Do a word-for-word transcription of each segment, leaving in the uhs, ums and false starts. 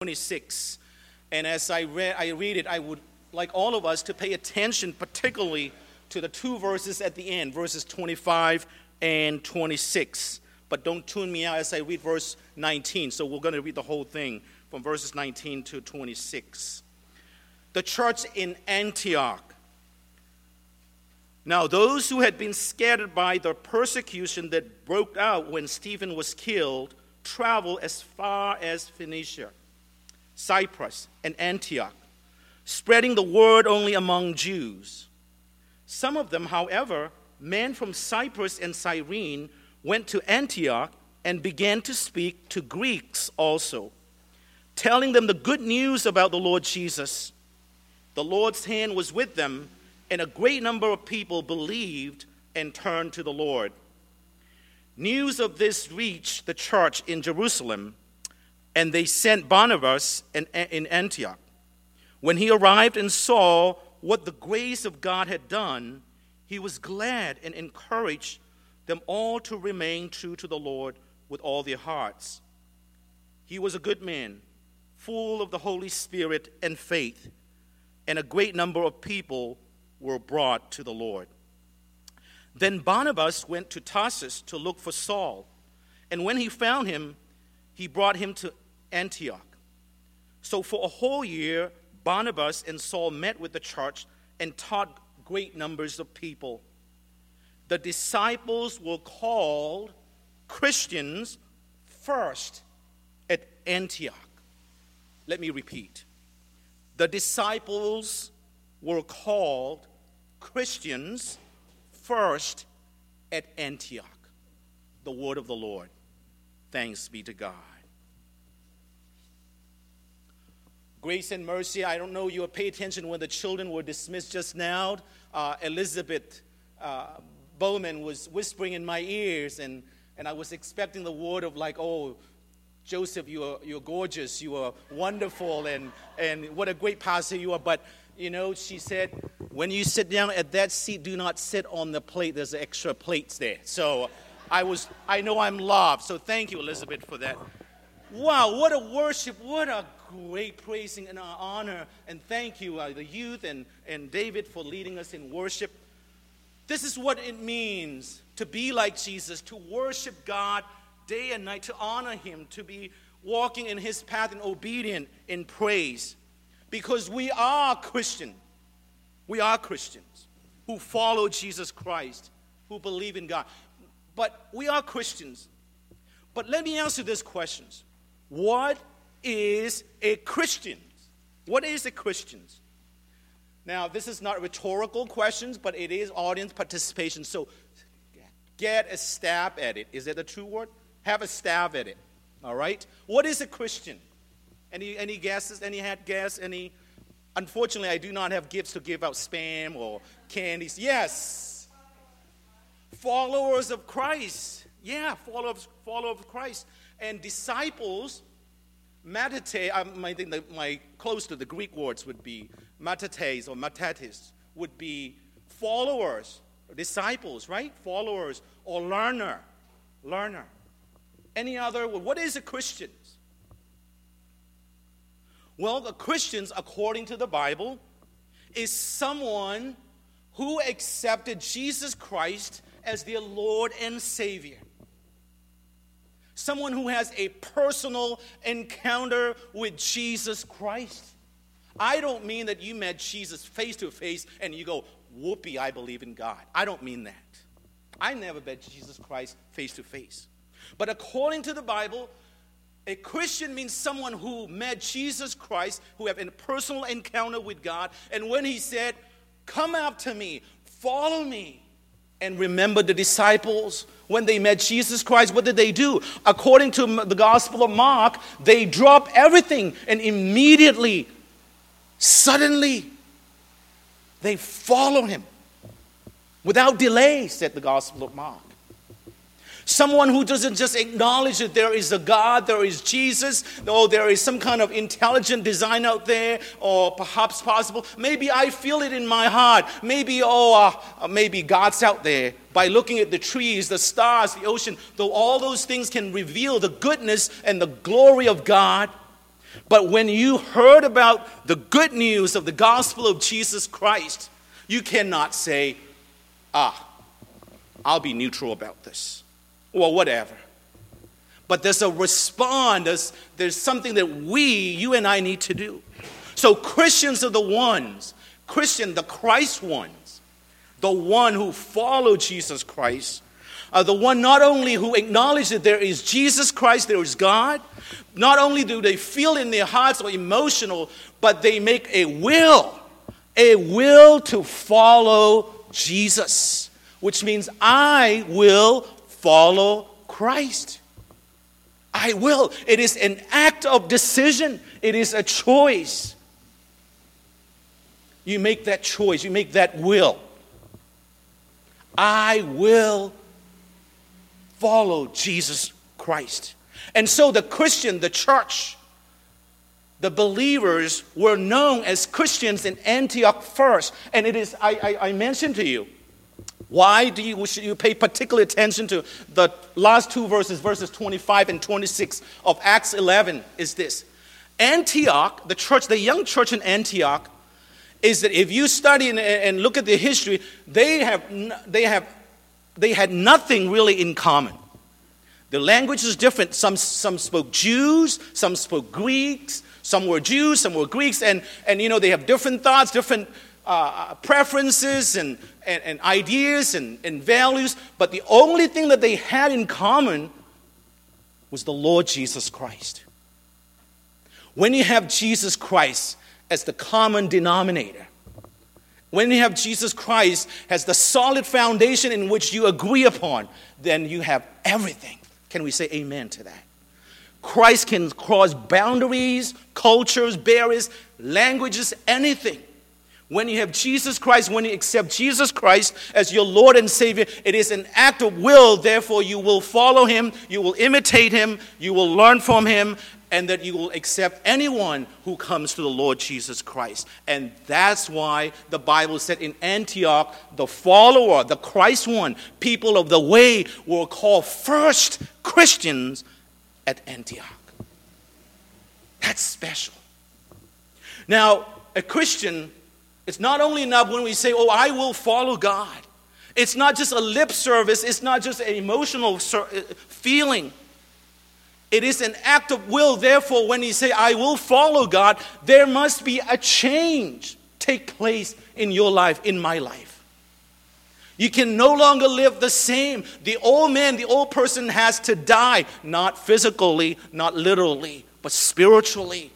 twenty-six. And as I read, I read it, I would like all of us to pay attention particularly to the two verses at the end, verses twenty-five and twenty-six. But don't tune me out as I read verse nineteen. So we're going to read the whole thing from verses nineteen to twenty-six. The church in Antioch. Now those who had been scattered by the persecution that broke out when Stephen was killed traveled as far as Phoenicia, Cyprus, and Antioch, spreading the word only among Jews. Some of them, however, men from Cyprus and Cyrene, went to Antioch and began to speak to Greeks also, telling them the good news about the Lord Jesus. The Lord's hand was with them, and a great number of people believed and turned to the Lord. News of this reached the church in Jerusalem, and they sent Barnabas in Antioch. When he arrived and saw what the grace of God had done, he was glad and encouraged them all to remain true to the Lord with all their hearts. He was a good man, full of the Holy Spirit and faith, and a great number of people were brought to the Lord. Then Barnabas went to Tarsus to look for Saul, and when he found him, he brought him to Antioch. So for a whole year, Barnabas and Saul met with the church and taught great numbers of people. The disciples were called Christians first at Antioch. Let me repeat. The disciples were called Christians first at Antioch. The word of the Lord. Thanks be to God. Grace and mercy. I don't know you pay attention when the children were dismissed just now. Uh, Elizabeth uh, Bowman was whispering in my ears, and, and I was expecting the word of like, oh, Joseph, you are you're gorgeous, you are wonderful, and, and what a great pastor you are. But, you know, she said, when you sit down at that seat, do not sit on the plate. There's extra plates there. So I was, I know I'm loved. So thank you, Elizabeth, for that. Wow, what a worship, what a great praising and honor. And thank you, uh, the youth and, and David, for leading us in worship. This is what it means to be like Jesus, to worship God day and night, to honor him, to be walking in his path and obedient in praise. Because we are Christian. We are Christians who follow Jesus Christ, who believe in God. But we are Christians. But let me answer these questions. What is a Christian? What is a Christian? Now, this is not rhetorical questions, but it is audience participation. So get a stab at it. Is that a true word? Have a stab at it. All right? What is a Christian? Any any guesses? Any had guess? Any? Unfortunately, I do not have gifts to give out spam or candies. Yes. Followers of Christ. Yeah, followers, followers of Christ. And disciples, matate, I think the, my close to the Greek words would be matates or matatis, would be followers, disciples, right? Followers or learner, learner. Any other word? What is a Christian? Well, the Christians, according to the Bible, is someone who accepted Jesus Christ as their Lord and Savior. Someone who has a personal encounter with Jesus Christ. I don't mean that you met Jesus face to face and you go, whoopee, I believe in God. I don't mean that. I never met Jesus Christ face to face. But according to the Bible, a Christian means someone who met Jesus Christ, who have a personal encounter with God. And when he said, come after me, follow me. And remember the disciples, when they met Jesus Christ, what did they do? According to the Gospel of Mark, they dropped everything and immediately, suddenly, they follow him. Without delay, said the Gospel of Mark. Someone who doesn't just acknowledge that there is a God, there is Jesus, or there is some kind of intelligent design out there, or perhaps possible. Maybe I feel it in my heart. Maybe, oh, uh, maybe God's out there. By looking at the trees, the stars, the ocean, though all those things can reveal the goodness and the glory of God. But when you heard about the good news of the gospel of Jesus Christ, you cannot say, ah, I'll be neutral about this, or whatever. But there's a response, there's, there's something that we, you and I need to do. So Christians are the ones, Christian, the Christ ones, the one who follow Jesus Christ, are the one not only who acknowledge that there is Jesus Christ, there is God. Not only do they feel in their hearts or emotional, but they make a will, a will to follow Jesus, which means I will follow Christ. I will. It is an act of decision. It is a choice. You make that choice. You make that will. I will follow Jesus Christ. And so the Christian, the church, the believers were known as Christians in Antioch first. And it is, I, I, I mentioned to you, why do you, should you pay particular attention to the last two verses, verses twenty-five and twenty-six of Acts eleven, is this. Antioch, the church, the young church in Antioch, is that if you study and, and look at the history, they have, they have, they had nothing really in common. The language is different. Some, some spoke Jews, some spoke Greeks, some were Jews, some were Greeks, and, and you know, they have different thoughts, different uh, preferences and, and, and ideas and, and values, but the only thing that they had in common was the Lord Jesus Christ. When you have Jesus Christ as the common denominator, when you have Jesus Christ as the solid foundation in which you agree upon, then you have everything. Can we say amen to that? Christ can cross boundaries, cultures, barriers, languages, anything. When you have Jesus Christ, when you accept Jesus Christ as your Lord and Savior, it is an act of will. Therefore, you will follow him, you will imitate him, you will learn from him, and that you will accept anyone who comes to the Lord Jesus Christ. And that's why the Bible said in Antioch, the follower, the Christ one, people of the way were called first Christians at Antioch. That's special. Now, a Christian, it's not only enough when we say, oh, I will follow God. It's not just a lip service. It's not just an emotional feeling. It is an act of will. Therefore, when you say, I will follow God, there must be a change take place in your life, in my life. You can no longer live the same. The old man, the old person has to die, not physically, not literally, but spiritually.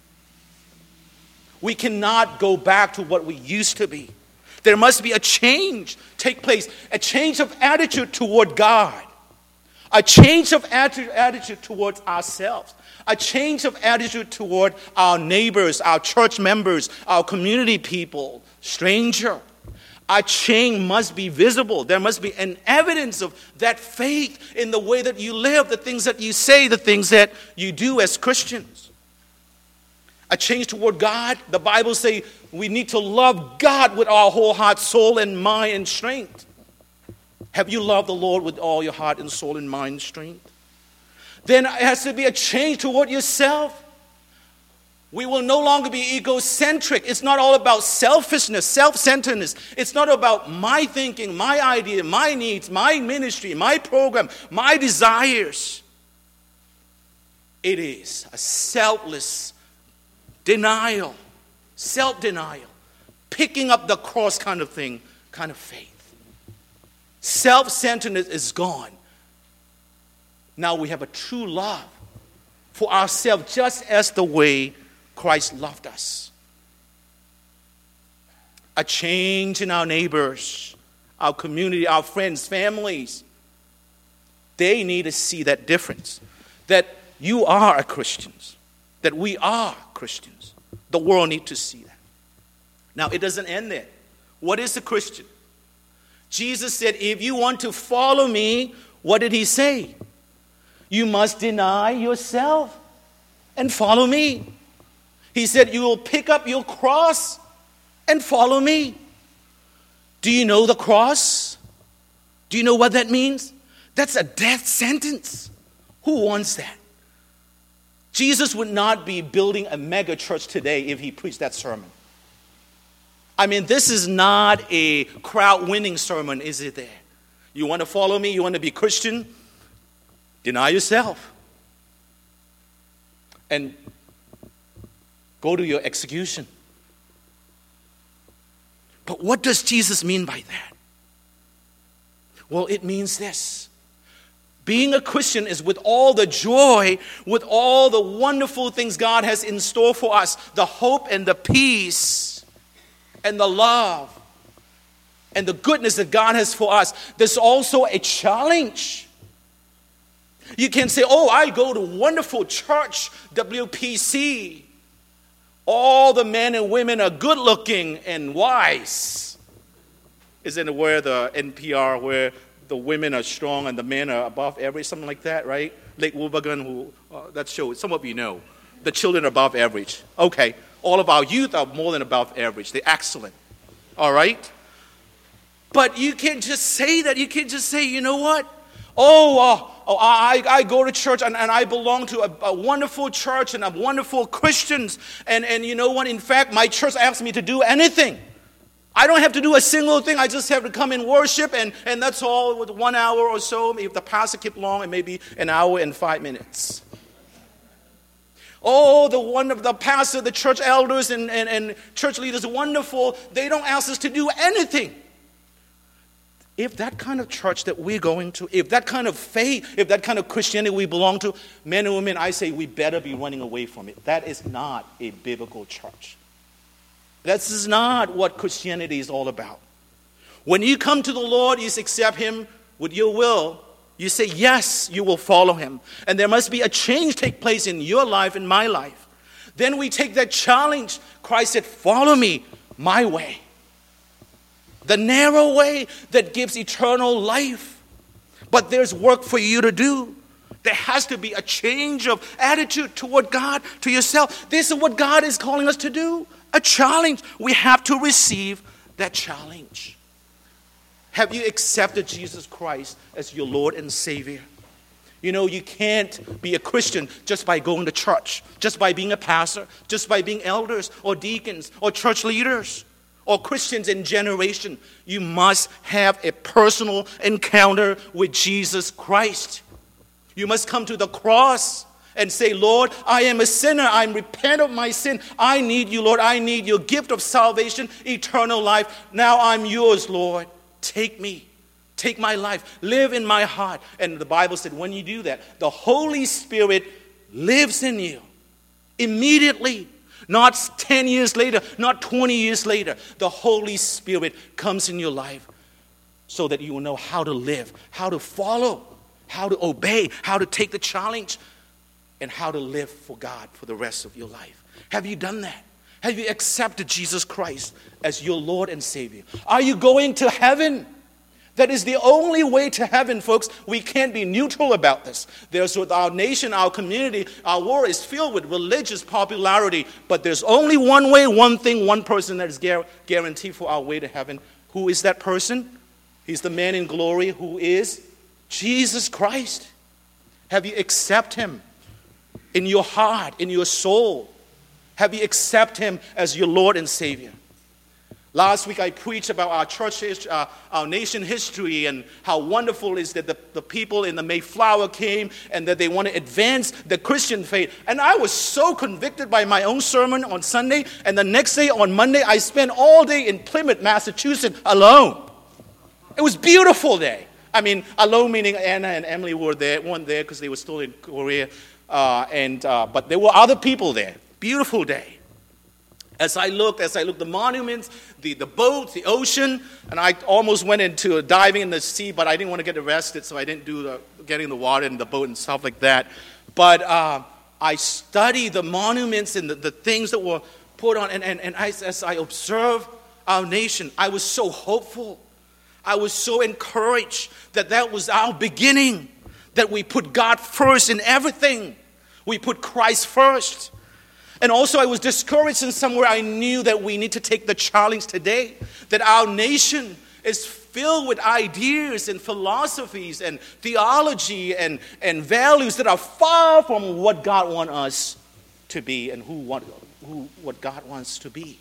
We cannot go back to what we used to be. There must be a change take place, a change of attitude toward God. A change of attitude towards ourselves. A change of attitude toward our neighbors, our church members, our community people, stranger. A change must be visible. There must be an evidence of that faith in the way that you live, the things that you say, the things that you do as Christians. A change toward God. The Bible says we need to love God with our whole heart, soul, and mind and strength. Have you loved the Lord with all your heart and soul and mind and strength? Then it has to be a change toward yourself. We will no longer be egocentric. It's not all about selfishness, self-centeredness. It's not about my thinking, my idea, my needs, my ministry, my program, my desires. It is a selfless denial, self-denial, picking up the cross kind of thing, kind of faith. Self-centeredness is gone. Now we have a true love for ourselves, just as the way Christ loved us. A change in our neighbors, our community, our friends, families. They need to see that difference. That you are a Christian. That we are Christians. The world needs to see that. Now it doesn't end there. What is a Christian? Jesus said, if you want to follow me, what did he say? You must deny yourself and follow me. He said, you will pick up your cross and follow me. Do you know the cross? Do you know what that means? That's a death sentence. Who wants that? Jesus would not be building a mega church today if he preached that sermon. I mean, this is not a crowd-winning sermon, is it there? You want to follow me? You want to be Christian? Deny yourself. And go to your execution. But what does Jesus mean by that? Well, it means this. Being a Christian is with all the joy, with all the wonderful things God has in store for us, the hope and the peace and the love and the goodness that God has for us. There's also a challenge. You can say, oh, I go to wonderful church, W P C. All the men and women are good looking and wise. Isn't it where the N P R, where the women are strong and the men are above average, something like that, right? Lake Wobegon, who, uh, that show, some of you know. The children are above average. Okay, all of our youth are more than above average. They're excellent. All right? But you can't just say that. You can't just say, you know what? Oh, uh, oh I, I go to church and, and I belong to a, a wonderful church and a wonderful Christians. And, and you know what? In fact, my church asks me to do anything. I don't have to do a single thing. I just have to come and worship, and, and that's all with one hour or so. If the pastor keeps long, it may be an hour and five minutes. Oh, the one of the pastor, the church elders and, and, and church leaders are wonderful. They don't ask us to do anything. If that kind of church that we're going to, if that kind of faith, if that kind of Christianity we belong to, men and women, I say we better be running away from it. That is not a biblical church. This is not what Christianity is all about. When you come to the Lord, you accept Him with your will. You say, yes, you will follow Him. And there must be a change take place in your life and my life. Then we take that challenge. Christ said, follow me my way. The narrow way that gives eternal life. But there's work for you to do. There has to be a change of attitude toward God, to yourself. This is what God is calling us to do. A challenge. We have to receive that challenge. Have you accepted Jesus Christ as your Lord and Savior? You know, you can't be a Christian just by going to church, just by being a pastor, just by being elders or deacons or church leaders or Christians in generation. You must have a personal encounter with Jesus Christ. You must come to the cross and say, Lord, I am a sinner. I repent of my sin. I need you, Lord. I need your gift of salvation, eternal life. Now I'm yours, Lord. Take me. Take my life. Live in my heart. And the Bible said when you do that, the Holy Spirit lives in you immediately. Not ten years later, not twenty years later. The Holy Spirit comes in your life so that you will know how to live, how to follow, how to obey, how to take the challenge, and how to live for God for the rest of your life. Have you done that? Have you accepted Jesus Christ as your Lord and Savior? Are you going to heaven? That is the only way to heaven, folks. We can't be neutral about this. There's with our nation, our community, our world is filled with religious popularity. But there's only one way, one thing, one person that is guaranteed for our way to heaven. Who is that person? He's the man in glory who is Jesus Christ. Have you accepted Him in your heart, in your soul? Have you accepted Him as your Lord and Savior? Last week I preached about our church, uh, our nation history, and how wonderful it is that the, the people in the Mayflower came and that they want to advance the Christian faith. And I was so convicted by my own sermon on Sunday, and the next day on Monday I spent all day in Plymouth, Massachusetts alone. It was a beautiful day. I mean, alone meaning Anna and Emily were there, weren't there because they were still in Korea, uh, and uh, but there were other people there. Beautiful day. As I looked, as I looked, the monuments, the, the boats, the ocean, and I almost went into diving in the sea, but I didn't want to get arrested, so I didn't do the getting in the water and the boat and stuff like that. But uh, I studied the monuments and the, the things that were put on, and, and, and I, as I observed our nation, I was so hopeful. I was so encouraged that that was our beginning, that we put God first in everything. We put Christ first. And also I was discouraged in somewhere I knew that we need to take the challenge today, that our nation is filled with ideas and philosophies and theology and, and values that are far from what God wants us to be and who, what, who what God wants to be.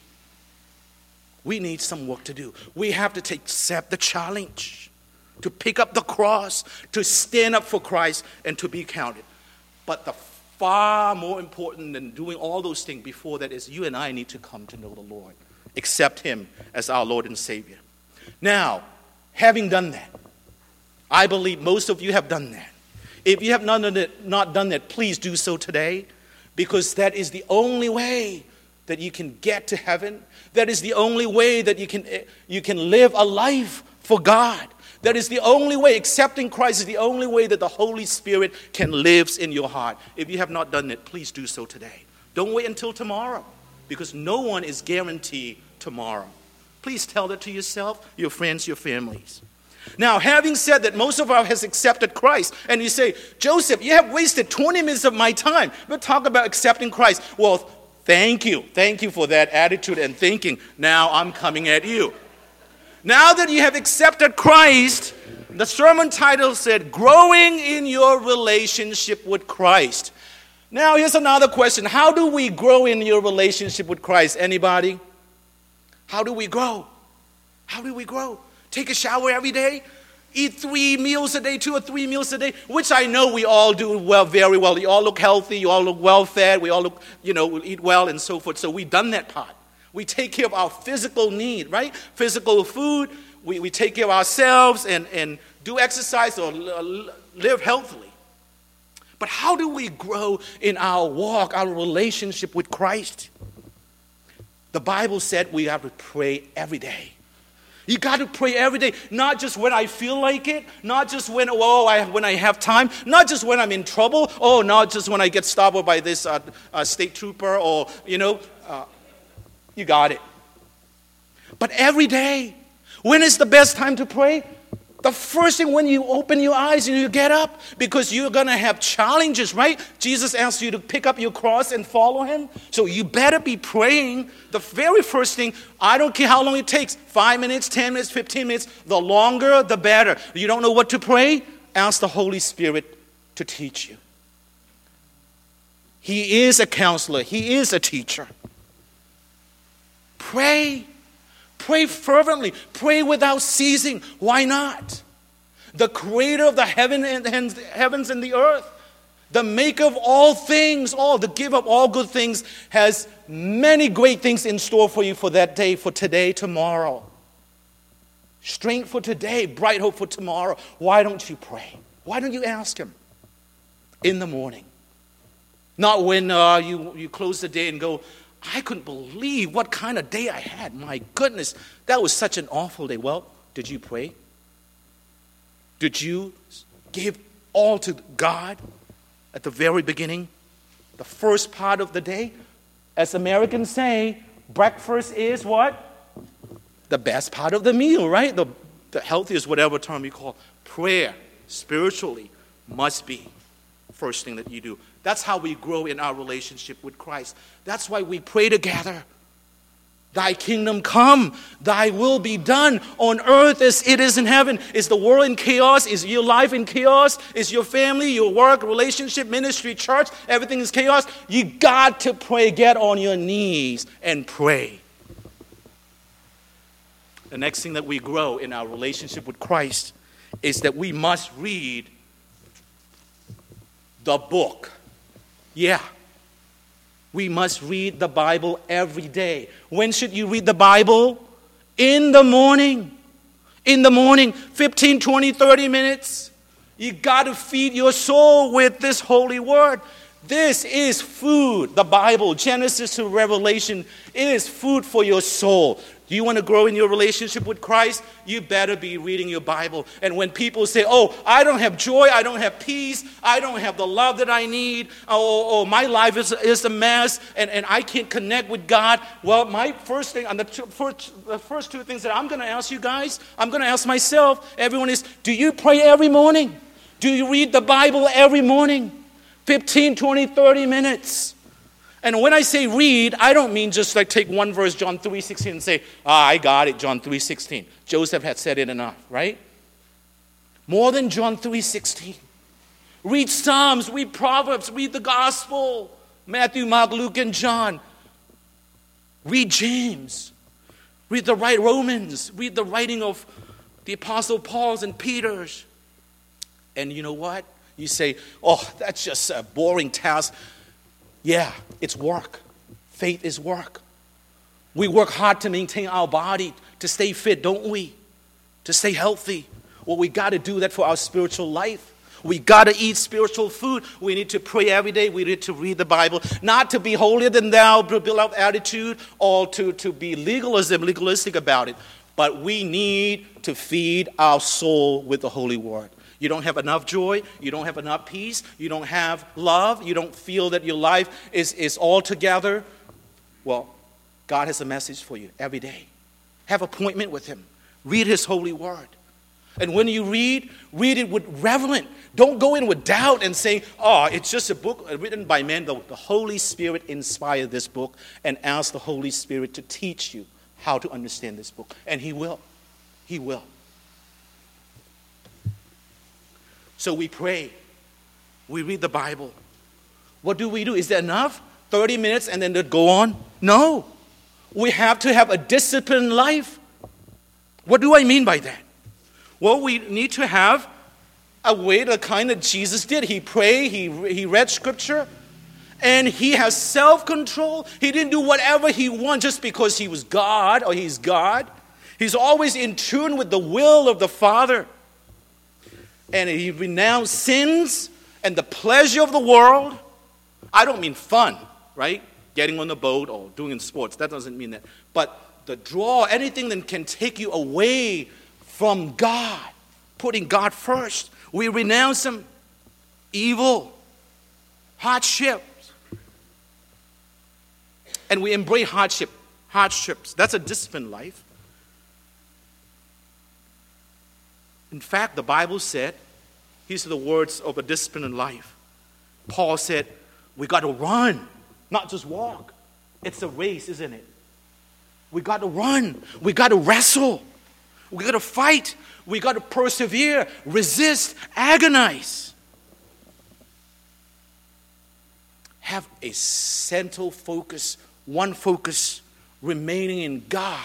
We need some work to do. We have to take, accept the challenge to pick up the cross, to stand up for Christ, and to be counted. But the far more important than doing all those things before that is you and I need to come to know the Lord. Accept Him as our Lord and Savior. Now, having done that, I believe most of you have done that. If you have not done that, not done that, please do so today, because that is the only way that you can get to heaven. That is the only way that you can, you can live a life for God. That is the only way. Accepting Christ is the only way that the Holy Spirit can live in your heart. If you have not done it, please do so today. Don't wait until tomorrow, because no one is guaranteed tomorrow. Please tell that to yourself, your friends, your families. Now, having said that most of us has accepted Christ, and you say, Joseph, you have wasted twenty minutes of my time. We'll talk about accepting Christ. Well, thank you. Thank you for that attitude and thinking. Now I'm coming at you. Now that you have accepted Christ, the sermon title said, Growing in Your Relationship with Christ. Now, here's another question. How do we grow in your relationship with Christ? Anybody? How do we grow? How do we grow? Take a shower every day? Eat three meals a day, two or three meals a day, which I know we all do well, very well. You all look healthy. You all look well-fed. We all look, you know, we eat well and so forth. So we've done that part. We take care of our physical need, right? Physical food. We, we take care of ourselves and, and do exercise or live healthily. But how do we grow in our walk, our relationship with Christ? The Bible said we have to pray every day. You got to pray every day, not just when I feel like it, not just when, oh, I, when I have time, not just when I'm in trouble, oh, not just when I get stopped by this uh, uh, state trooper or, you know, uh, you got it. But every day. When is the best time to pray? The first thing when you open your eyes and you get up, because you're going to have challenges, right? Jesus asked you to pick up your cross and follow Him. So you better be praying the very first thing. I don't care how long it takes. Five minutes, ten minutes, fifteen minutes. The longer, the better. You don't know what to pray? Ask the Holy Spirit to teach you. He is a counselor. He is a teacher. Pray. Pray fervently. Pray without ceasing. Why not? The creator of the heaven and, and heavens and the earth, the maker of all things, all the giver of all good things, has many great things in store for you for that day, for today, tomorrow. Strength for today, bright hope for tomorrow. Why don't you pray? Why don't you ask Him in the morning? Not when uh, you, you close the day and go, I couldn't believe what kind of day I had. My goodness, that was such an awful day. Well, did you pray? Did you give all to God at the very beginning? The first part of the day? As Americans say, breakfast is what? The best part of the meal, right? The, the healthiest, whatever term you call. Prayer, spiritually, must be the first thing that you do. That's how we grow in our relationship with Christ. That's why we pray together. Thy kingdom come, thy will be done on earth as it is in heaven. Is the world in chaos? Is your life in chaos? Is your family, your work, relationship, ministry, church, everything is chaos? You got to pray. Get on your knees and pray. The next thing that we grow in our relationship with Christ is that we must read the book. Yeah. We must read the Bible every day. When should you read the Bible? In the morning. In the morning, fifteen, twenty, thirty minutes. You got to feed your soul with this holy word. This is food. The Bible, Genesis to Revelation, is food for your soul. Do you want to grow in your relationship with Christ? You better be reading your Bible. And when people say, oh, I don't have joy, I don't have peace, I don't have the love that I need, oh, oh my life is, is a mess, and, and I can't connect with God. Well, my first thing, and the, two, first, the first two things that I'm going to ask you guys, I'm going to ask myself, everyone is, do you pray every morning? Do you read the Bible every morning? fifteen, twenty, thirty minutes. And when I say read, I don't mean just like take one verse, John three sixteen, and say, ah, I got it, John three sixteen. Joseph had said it enough, right? More than John three sixteen. Read Psalms, read Proverbs, read the Gospel. Matthew, Mark, Luke, and John. Read James. Read the right Romans. Read the writing of the Apostle Paul's and Peter's. And you know what? You say, oh, that's just a boring task. Yeah, it's work. Faith is work. We work hard to maintain our body, to stay fit, don't we? To stay healthy. Well, we got to do that for our spiritual life. We got to eat spiritual food. We need to pray every day. We need to read the Bible. Not to be holier than thou, build up attitude, or to, to be legalism, legalistic about it. But we need to feed our soul with the Holy Word. You don't have enough joy. You don't have enough peace. You don't have love. You don't feel that your life is, is all together. Well, God has a message for you every day. Have an appointment with Him. Read His holy word. And when you read, read it with reverence. Don't go in with doubt and say, oh, it's just a book written by men. The, the Holy Spirit inspired this book, and ask the Holy Spirit to teach you how to understand this book. And He will. He will. So we pray. We read the Bible. What do we do? Is that enough? thirty minutes and then go on? No. We have to have a disciplined life. What do I mean by that? Well, we need to have a way the kind that Jesus did. He prayed, he, he read Scripture, and He has self-control. He didn't do whatever He wanted just because He was God or He's God. He's always in tune with the will of the Father. And He renounced sins and the pleasure of the world. I don't mean fun, right? Getting on the boat or doing sports. That doesn't mean that. But the draw, anything that can take you away from God, putting God first. We renounce Him. Evil, hardships. And we embrace hardship, hardships. That's a disciplined life. In fact, the Bible said, these are the words of a disciplined life. Paul said, we got to run, not just walk. It's a race, isn't it? We got to run. We got to wrestle. We got to fight. We got to persevere, resist, agonize. Have a central focus, one focus, remaining in God.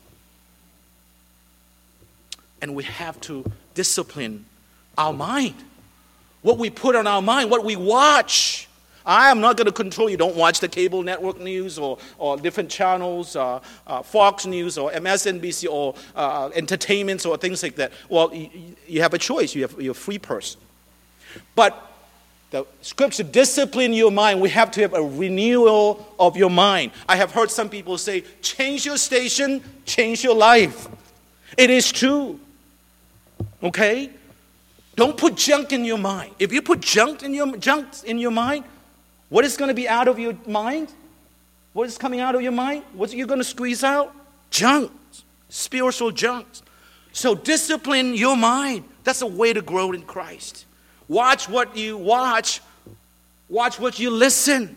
And we have to discipline our mind. What we put on our mind, what we watch. I am not going to control you. Don't watch the cable network news or, or different channels, uh, uh, Fox News or M S N B C or uh, entertainments or things like that. Well, you, you have a choice. You have, you're a free person. But the Scripture, discipline your mind. We have to have a renewal of your mind. I have heard some people say, change your station, change your life. It is true. Okay? Don't put junk in your mind. If you put junk in your junk in your mind, what is going to be out of your mind? What is coming out of your mind? What are you going to squeeze out? Junk. Spiritual junk. So discipline your mind. That's a way to grow in Christ. Watch what you watch. Watch what you listen.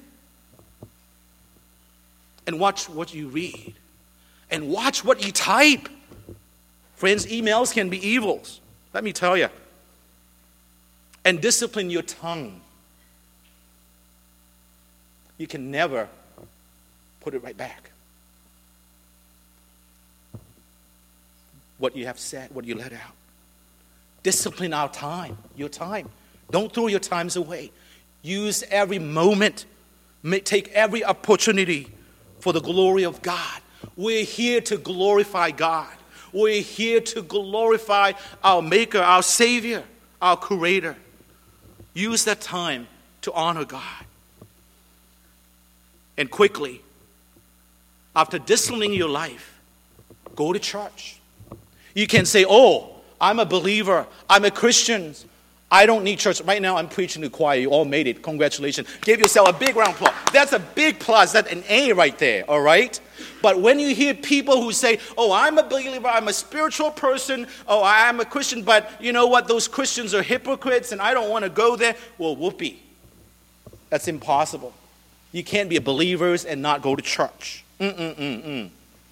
And watch what you read. And watch what you type. Friends, emails can be evils. Let me tell you. And discipline your tongue. You can never put it right back. What you have said, what you let out. Discipline our time, your time. Don't throw your times away. Use every moment. Take every opportunity for the glory of God. We're here to glorify God. We're here to glorify our Maker, our Savior, our Creator. Use that time to honor God. And quickly, after disciplining your life, go to church. You can say, oh, I'm a believer. I'm a Christian. I don't need church. Right now, I'm preaching to the choir. You all made it. Congratulations. Give yourself a big round of applause. That's a big plus. That's an A right there, all right? But when you hear people who say, oh, I'm a believer, I'm a spiritual person, oh, I'm a Christian, but you know what? Those Christians are hypocrites and I don't want to go there. Well, whoopee. That's impossible. You can't be believers and not go to church. Mm-mm-mm-mm.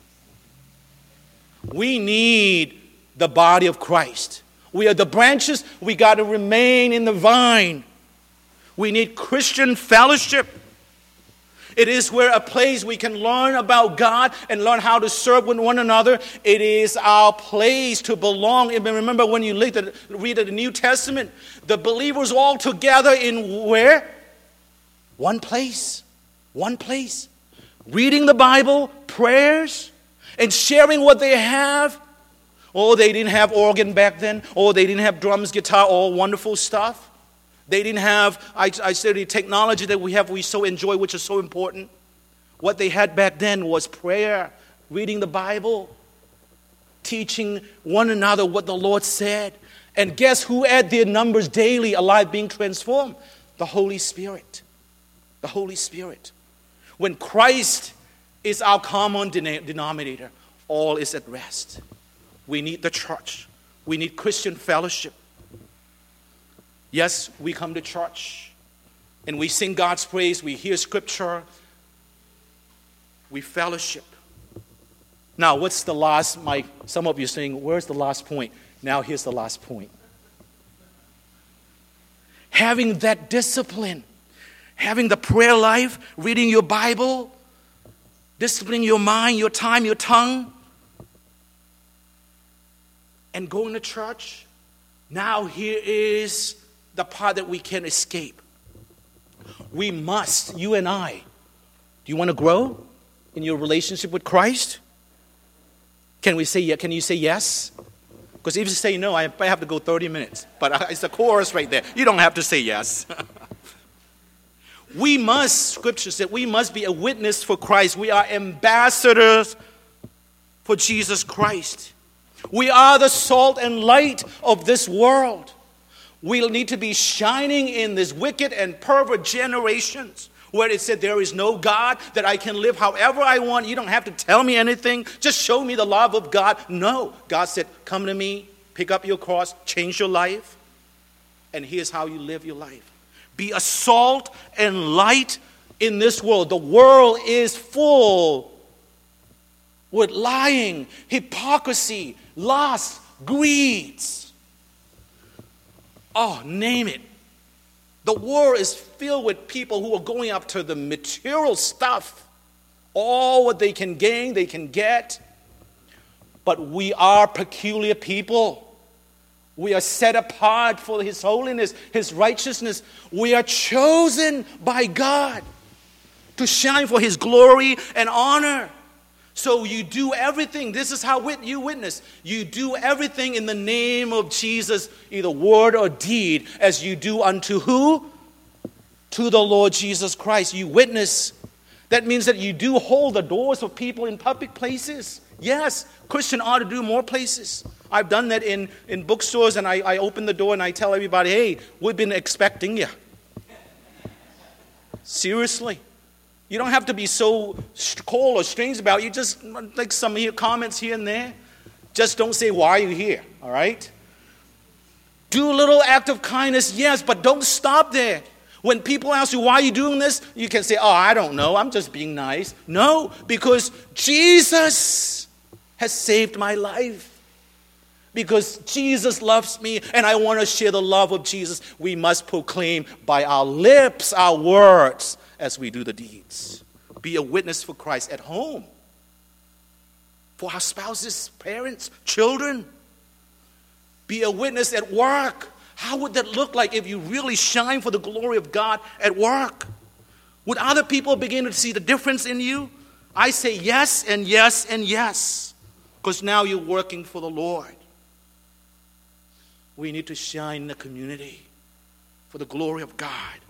We need the body of Christ. We are the branches. We got to remain in the vine. We need Christian fellowship. It is where a place we can learn about God and learn how to serve with one another. It is our place to belong. And remember when you read the, read the New Testament, the believers all together in where? One place. One place. Reading the Bible, prayers, and sharing what they have. Oh, they didn't have organ back then. Oh, they didn't have drums, guitar, all wonderful stuff. They didn't have, I, I said, the technology that we have, we so enjoy, which is so important. What they had back then was prayer, reading the Bible, teaching one another what the Lord said. And guess who had their numbers daily alive being transformed? The Holy Spirit. The Holy Spirit. When Christ is our common denominator, all is at rest. We need the church. We need Christian fellowship. Yes, we come to church and we sing God's praise. We hear scripture. We fellowship. Now, what's the last? My some of you are saying, where's the last point? Now, here's the last point. Having that discipline, having the prayer life, reading your Bible, disciplining your mind, your time, your tongue, and going to church. Now here is the part that we can't escape. We must, you and I, do you want to grow in your relationship with Christ? Can we say, can you say yes? Because if you say no, I have to go thirty minutes. But it's a chorus right there. You don't have to say yes. We must, Scripture said, we must be a witness for Christ. We are ambassadors for Jesus Christ. We are the salt and light of this world. We need to be shining in this wicked and pervert generations where it said there is no God, that I can live however I want. You don't have to tell me anything. Just show me the love of God. No. God said, come to me, pick up your cross, change your life, and here's how you live your life. Be a salt and light in this world. The world is full with lying, hypocrisy, lust, greeds. Oh, name it. The world is filled with people who are going after the material stuff. All what they can gain, they can get. But we are peculiar people. We are set apart for His holiness, His righteousness. We are chosen by God to shine for His glory and honor. So you do everything. This is how you witness. You do everything in the name of Jesus, either word or deed, as you do unto who? To the Lord Jesus Christ. You witness. That means that you do hold the doors for people in public places. Yes, Christian ought to do more places. I've done that in, in bookstores, and I, I open the door and I tell everybody, hey, we've been expecting you. Seriously. You don't have to be so cold or strange about it. You just, like some here, comments here and there. Just don't say, why are you here? All right? Do a little act of kindness, yes, but don't stop there. When people ask you, why are you doing this? You can say, oh, I don't know. I'm just being nice. No, because Jesus has saved my life. Because Jesus loves me and I want to share the love of Jesus. We must proclaim by our lips, our words, as we do the deeds. Be a witness for Christ at home. For our spouses, parents, children. Be a witness at work. How would that look like if you really shine for the glory of God at work? Would other people begin to see the difference in you? I say yes and yes and yes. Because now you're working for the Lord. We need to shine in the community for the glory of God.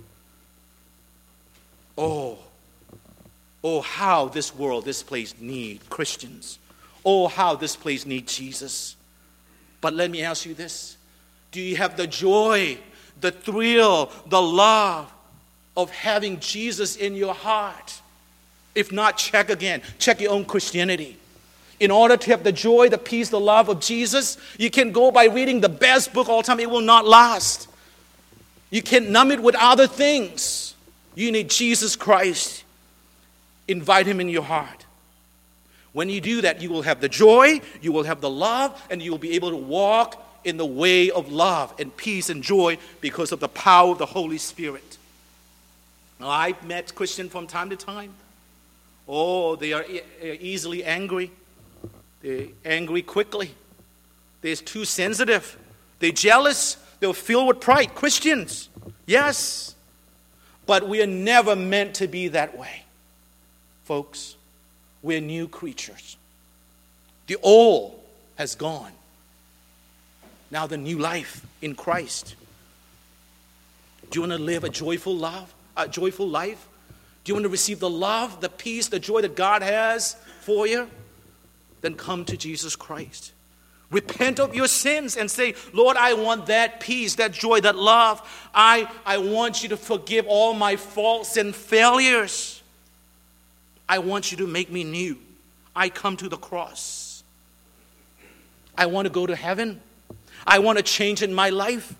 Oh, oh, how this world, this place need Christians. Oh, how this place needs Jesus. But let me ask you this. Do you have the joy, the thrill, the love of having Jesus in your heart? If not, check again. Check your own Christianity. In order to have the joy, the peace, the love of Jesus, you can go by reading the best book all the time. It will not last. You can numb it with other things. You need Jesus Christ. Invite him in your heart. When you do that, you will have the joy, you will have the love, and you will be able to walk in the way of love and peace and joy because of the power of the Holy Spirit. Now, I've met Christians from time to time. Oh, they are e- easily angry. They're angry quickly. They're too sensitive. They're jealous. They're filled with pride. Christians, yes. But we are never meant to be that way. Folks, we're new creatures. The old has gone. Now the new life in Christ. Do you want to live a joyful love, a joyful life? Do you want to receive the love, the peace, the joy that God has for you? Then come to Jesus Christ. Repent of your sins and say, Lord, I want that peace, that joy, that love. I, I want you to forgive all my faults and failures. I want you to make me new. I come to the cross. I want to go to heaven. I want to change in my life.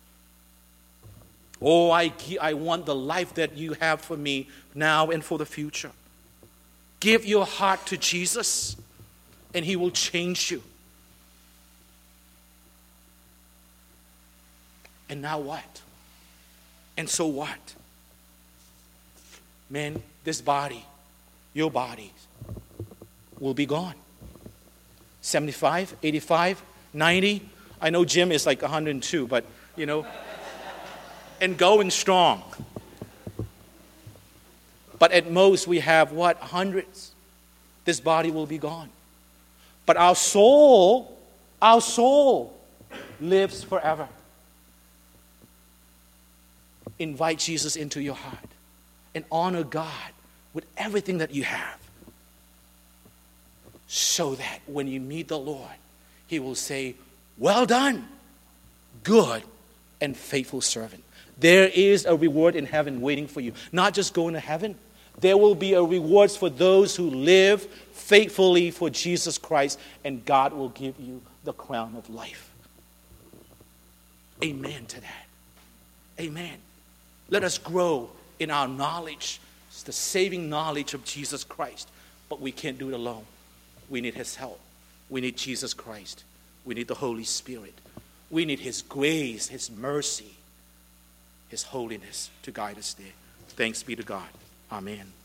Oh, I, I want the life that you have for me now and for the future. Give your heart to Jesus, and he will change you. And now what? And so what? Man, this body, your body, will be gone. seventy-five, eighty-five, ninety. I know Jim is like one hundred two, but, you know, and going strong. But at most we have, what, hundreds. This body will be gone. But our soul, our soul lives forever. Invite Jesus into your heart and honor God with everything that you have, so that when you meet the Lord, he will say, well done, good and faithful servant. There is a reward in heaven waiting for you. Not just going to heaven. There will be a reward for those who live faithfully for Jesus Christ, and God will give you the crown of life. Amen to that. Amen. Let us grow in our knowledge. It's the saving knowledge of Jesus Christ. But we can't do it alone. We need his help. We need Jesus Christ. We need the Holy Spirit. We need his grace, his mercy, his holiness to guide us there. Thanks be to God. Amen.